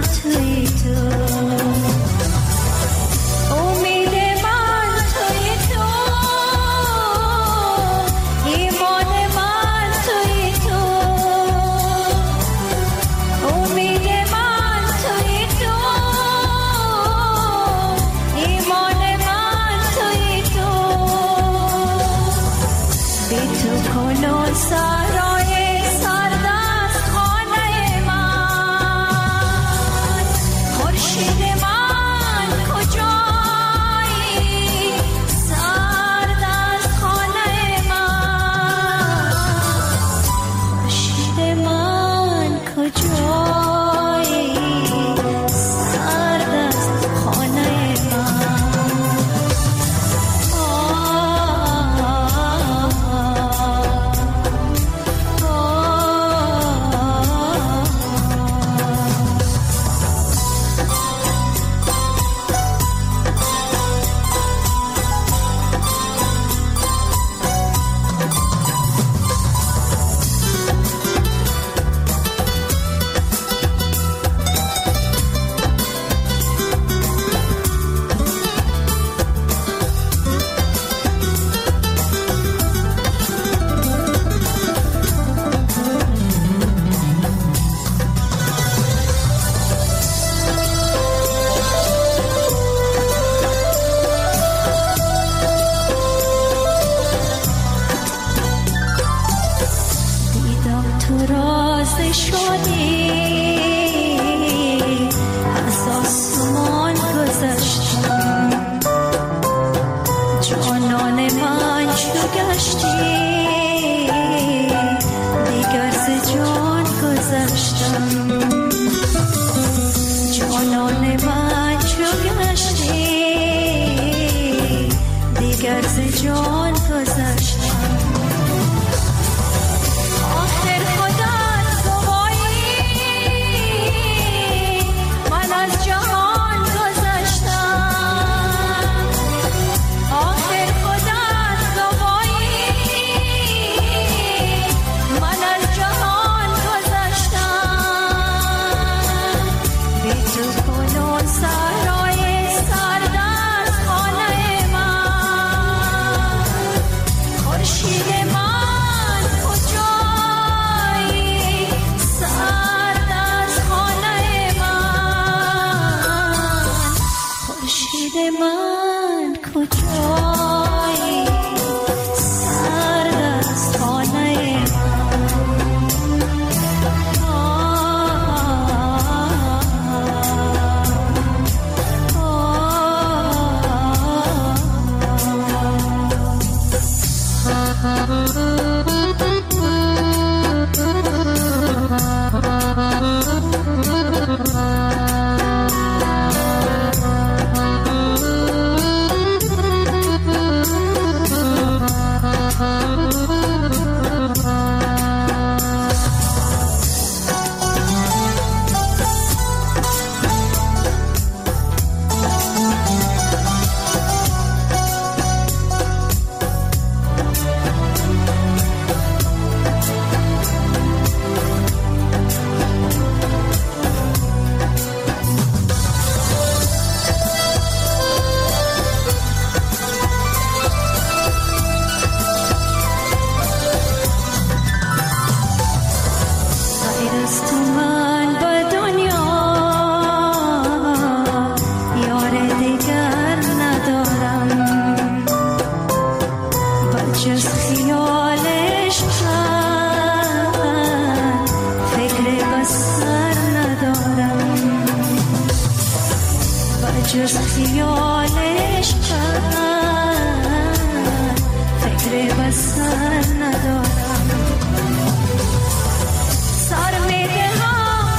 F: ز جان گذشتم. آخر خودت گوایی من از جهان گذشتم. آخر خودت گوایی من از جهان گذشتم. بی تو کنون صحرای سرد از خانه من. خورشید من کجایی سرد از خانه من. خورشید من کجایی سرد از خانه جز خیالش کرد فکر بسر ندارم. سر میدهم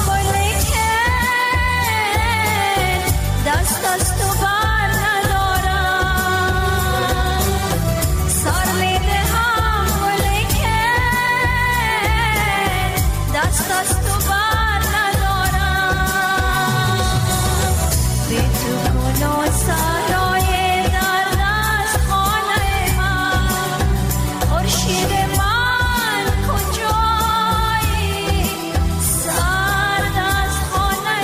F: ولیکن دست از تو بر ندارم. سر میدهم ولیکن دست از تو بر ندارم. بی تو کنون صحرای درد از خانه من. خورشید من کجایی سرد از خانه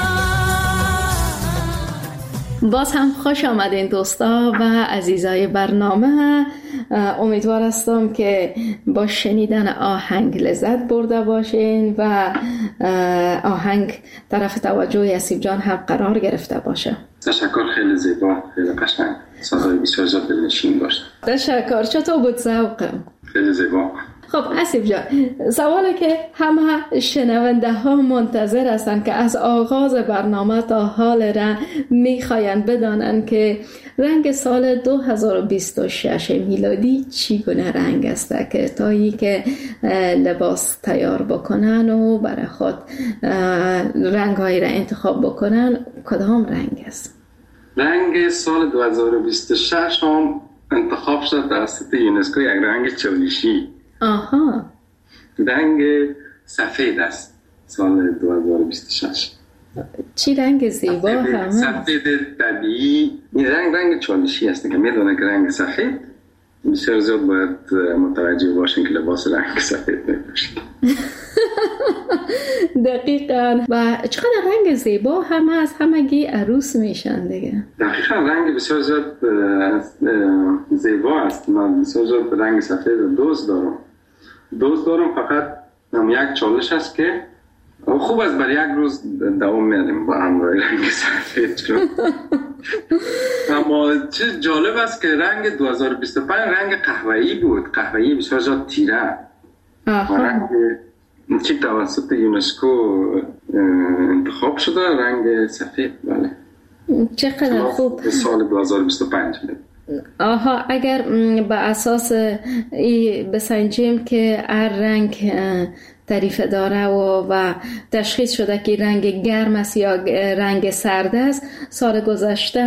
F: من.
B: باز هم خوش آمدین دوستا و عزیزای برنامه. امیدوار هستم که با شنیدن آهنگ لذت برده باشین و آهنگ طرف توجه اسیب جان هم قرار گرفته باشه.
C: تشکر، خیلی زیبا، خیلی قشنگ، صدای بسیار زیاد دلنشین داشت.
B: تشکر، چطور بود ذوقم؟
C: خیلی زیبا.
B: خب اسیب جان، سوالی که همه شنونده ها منتظر هستند که از آغاز برنامه تا حال را میخواین بدانند که رنگ سال دو هزار و بیست و شش میلادی چی گونه رنگ است که تایی که لباس تیار بکنن و برای خود رنگ هایی را انتخاب بکنن، کدام رنگ است؟
C: رنگ سال دو هزار و بیست و شش هم انتخاب شد توسط یونسکو یک رنگ چالشی.
B: آها.
C: رنگ سفید است سال دو هزار و بیست و شش.
B: چی رنگ زیبا همه؟
C: سفید طبیعی. این رنگ رنگ چالشی است که میدونه که رنگ سفید بسیار زیاد باید متوجه باشین که لباس رنگ سفید میپوشین.
B: دقیقاً. و چقدر رنگ زیبا همه از همگی عروس میشن دیگه.
C: دقیقاً رنگ بسیار زیاد زیبا است. من بسیار زیاد رنگ سفید دوست دارم. دوست دارم، فقط یک چالش است که خوب است برای یک روز دوام میاریم با همراه رنگ سفید شد. اما چه جالب است که رنگ دو هزار و بیست و پنج رنگ قهوه‌ای بود، قهوه‌ای بسیار زیاد تیره. رنگ که توسط یونسکو انتخاب شده رنگ سفید. بله،
B: چقدر خوب.
C: سال دو هزار و بیست و پنج.
B: آها، اگر به اساس ای بسنجیم که هر رنگ تعریف داره و, و تشخیص شده که رنگ گرم است یا رنگ سرد است، سال گذشته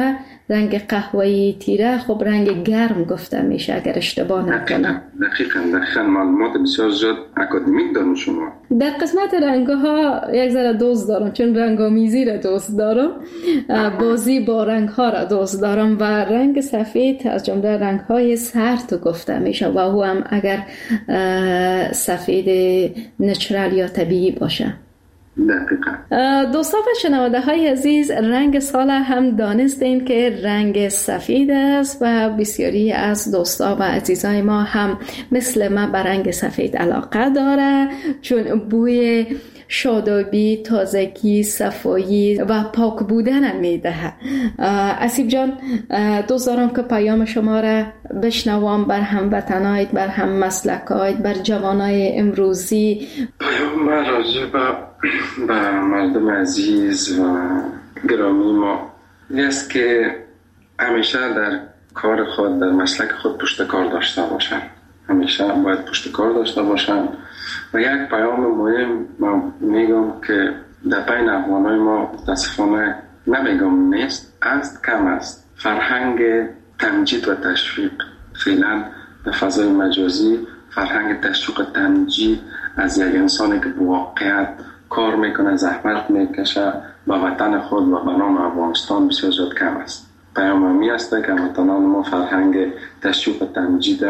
B: رنگ قهوه‌ای تیره خب رنگ گرم گفته میشه اگر اشتباه نکنم.
C: دقیقاً دقیقاً معلومات بسیار زیاد اکادمیک دارم شما. در
B: قسمت رنگ‌ها یک ذره دوست دارم چون رنگ‌آمیزی را دوست دارم، بازی با رنگ‌ها را دوست دارم و رنگ سفید از جمله رنگ‌های سرد گفته میشه و او هم اگر سفید نچرال یا طبیعی باشه.
C: دقیقا.
B: دوستان و شنونده های عزیز، رنگ سال هم دانستیم که رنگ سفید است و بسیاری از دوستا و عزیزای ما هم مثل ما به رنگ سفید علاقه داره چون بوی شادابی، تازگی، صفایی و پاک بودن میده. اسیب جان، دوست دارم که پیام شما را بشنوم بر هموطنایت، بر هم مسلکایت، بر جوانای امروزی.
C: پیام من راجع به مردم عزیز و گرامی ما این است که همیشه در کار خود، در مسلک خود پشت کار داشته باشن. همیشه باید پشت کار داشته باشن. و یک پیام مهم من میگم که در بین افغانای ما متاسفانه نمیگم نیست، است کم است فرهنگ تمجید و تشویق. فعلا در فضای مجازی فرهنگ تشویق و تمجید از یک انسانی که واقعیت کار میکنه، زحمت میکشه با وطن خود و به نام افغانستان بسیار زیاد کم است. پیام می است که هموطنان ما فرهنگ تشویق و تمجید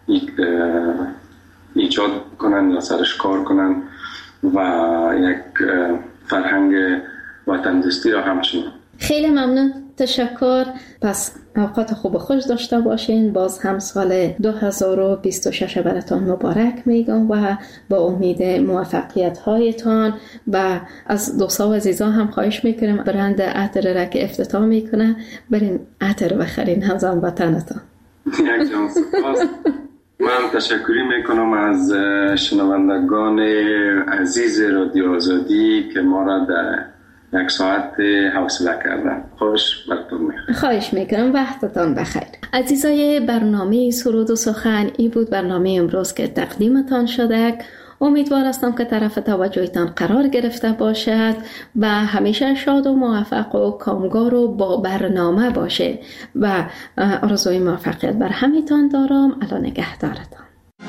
C: ایجاد کنن یا سرش کار کنن و یک فرهنگ وطن دوستی را همچنین.
B: خیلی ممنون، تشکر. پس اوقات خوب و خوش داشته باشین. باز هم سال دو هزار و بیست و شش براتون مبارک میگم و با امید موفقیت هایتان و از دوستا و عزیزان هم خواهش میکنم برند عطر را که افتتاح میکنه برین عطر بخرین همزمان وطنتان.
C: یک جان سپاس. من تشکری میکنم از شنوندگان عزیز رادیو آزادی که ما را در یک ساعت حوصله کردن. خوش براتون میخوام.
B: خواهش میکنم، وقتتان بخیر. عزیزای برنامه سرود و سخن، این بود برنامه امروز که تقدیمتان شده. امیدوار هستم که طرف توجهتان قرار گرفته باشد و همیشه شاد و موفق و کامگار و با برنامه باشه و آرزوی موفقیت بر همیتان دارم. الان نگهدارتان.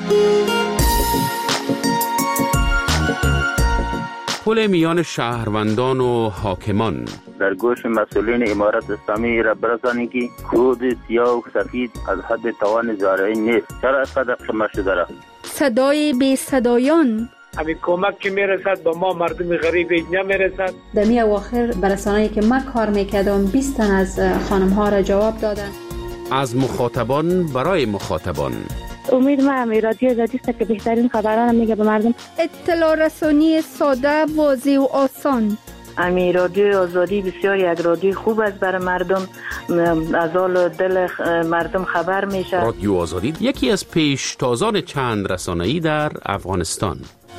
G: پل میان شهروندان و حاکمان.
H: در گوش مسئولین امارت اسلامی را برسانید که کود سیاه و سفید از حد توان زارعین نیست. چرا اینقدر شما شده را؟
I: صدای بی صدایان.
J: همین کمک که میرسد با ما مردم غریب نمیرسد.
I: در می اواخر برسانه‌ای که من کار میکردم بیست تن از خانم ها را جواب دادن.
G: از مخاطبان برای مخاطبان.
K: امید ما رادیو آزادی است که بهترین خبران میگه به مردم.
I: اطلاع رسانی ساده، واضح و آسان.
K: امی رادیو آزادی بسیار یک رادیو خوب است برای مردم، از حال دل مردم خبر میشه.
G: رادیو آزادی یکی از پیشتازان چند رسانه‌ای در افغانستان.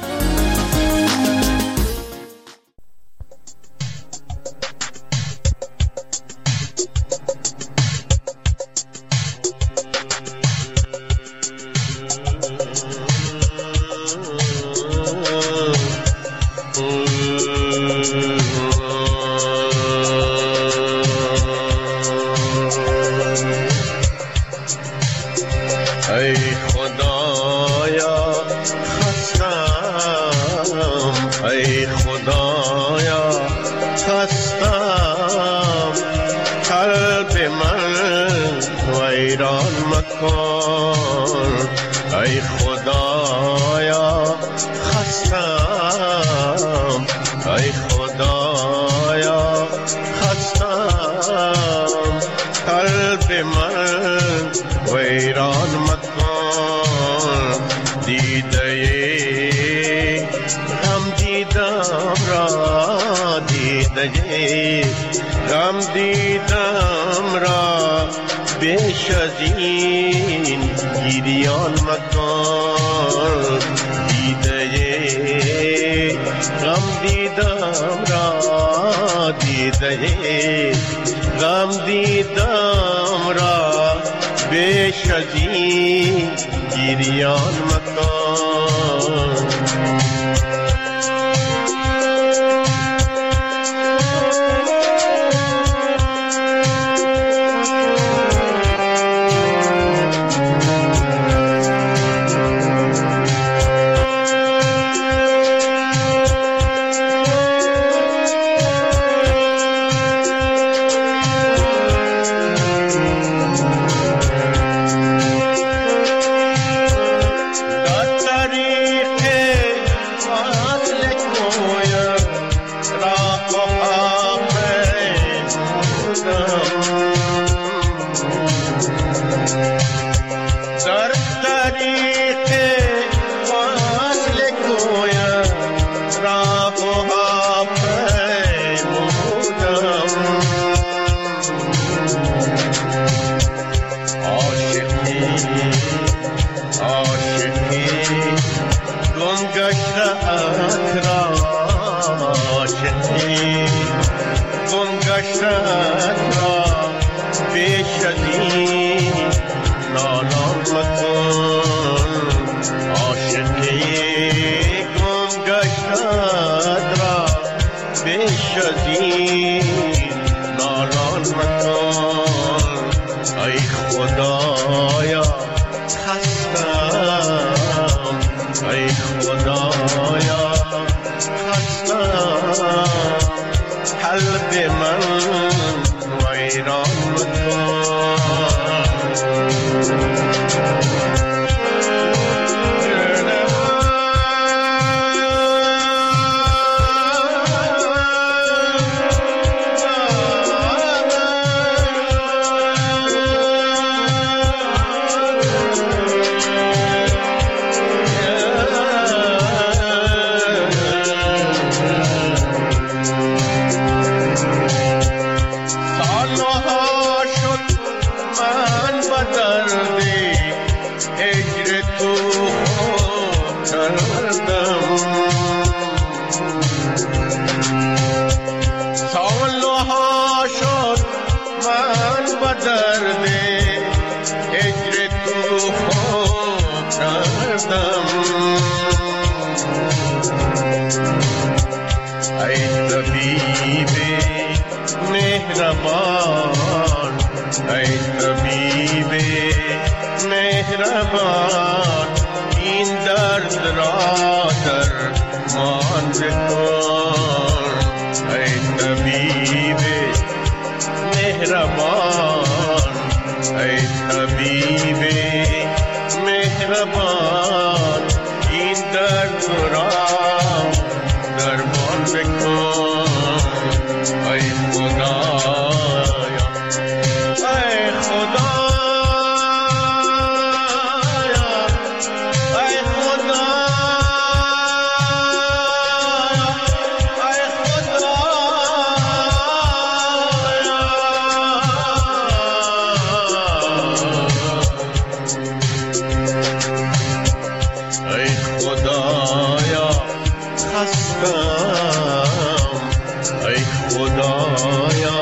L: غم دیدم را بیش از این گریان مکن. دیده غم دیدم را دیده غم دیدم را بیش از این گریان مکن. در طریق وصل گویم راه ها پیمودم عاشقی عاشقی گم گشته ات را عاشقی گم گشته ات را پیش از این نالان مکن عاشقی گم گشته ات را پیش از این نالان مکن ای خدایا خستم ای خدایا خستم قلب من ویران مکن مهربان ای طبیب مهربان این درد را درمان بکن ای طبیب مهربان ای طبیب مهربان این درد را درمان بکن ای خدایا ای خدایا ای خدایا ای خدایا ای خدایا خستم ای خدایا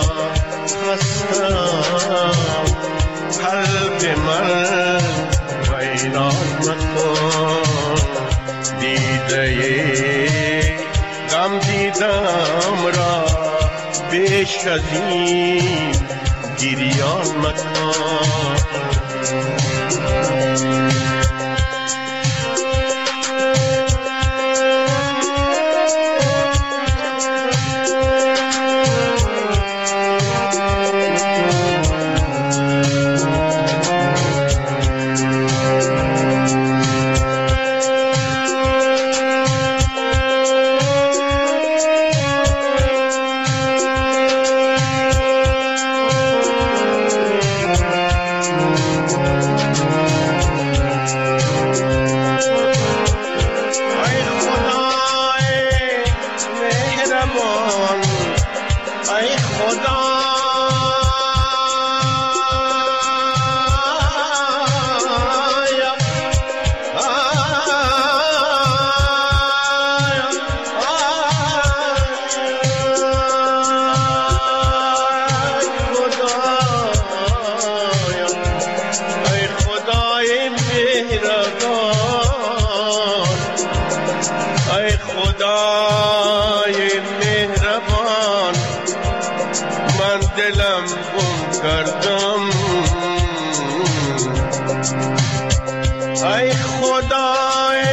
L: خستم قلب من ویران مکن دیده غم دیدم را بیش از این گریان مکن دلم گم کردم ای خدای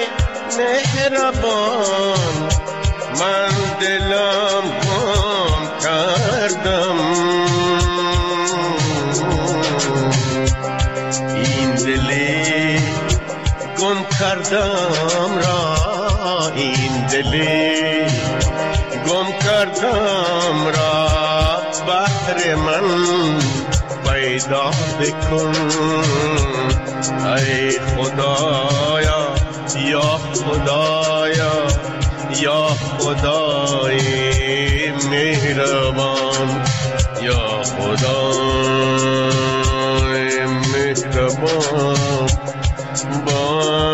L: مهربان من دلم گم کردم این دلی گم کردم را این دلی گم کردم را بحر من پیدا بکن ای خدایا یا خدایا یا خدای مهربان یا خدای مهربان با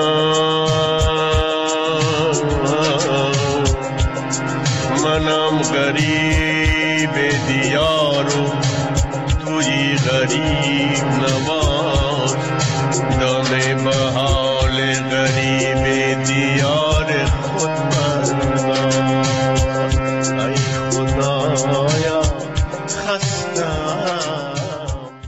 L: منم غریب دیارو توی غریب نباش دانه با